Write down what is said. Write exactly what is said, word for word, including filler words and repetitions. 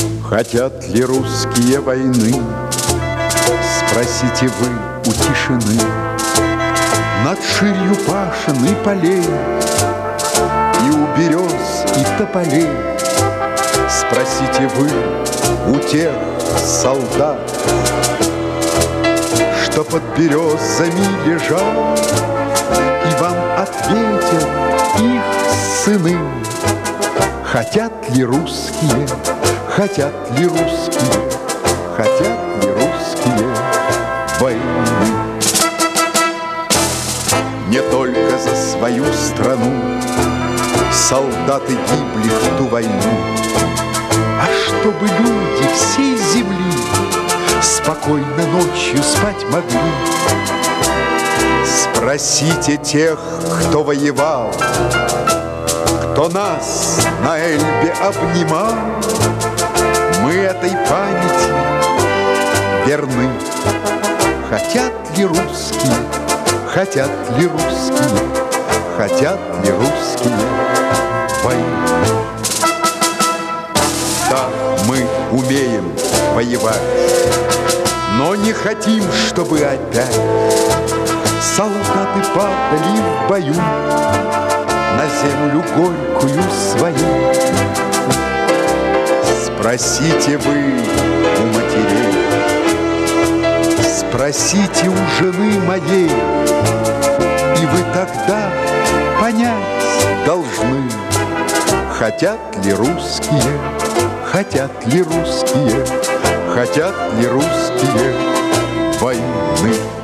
Хотят ли русские войны? Спросите вы у тишины. Над ширью пашин и полей, и у берез, и тополей. Спросите вы у тех солдат, что под березами лежат, и вам ответят их сыны. Хотят ли русские, хотят ли русские, хотят ли русские войны? Не только за свою страну солдаты гибли в ту войну, а чтобы люди всей земли спокойно ночью спать могли. Спросите тех, кто воевал, кто нас на Эльбе обнимал. Мы этой памяти верны. Хотят ли русские, хотят ли русские, хотят ли русские войны? Да, мы умеем воевать, но не хотим, чтобы опять солдаты падали в бою на землю горькую свою. Спросите вы у матерей, спросите у жены моей, и вы тогда понять должны, хотят ли русские, хотят ли русские, хотят ли русские войны.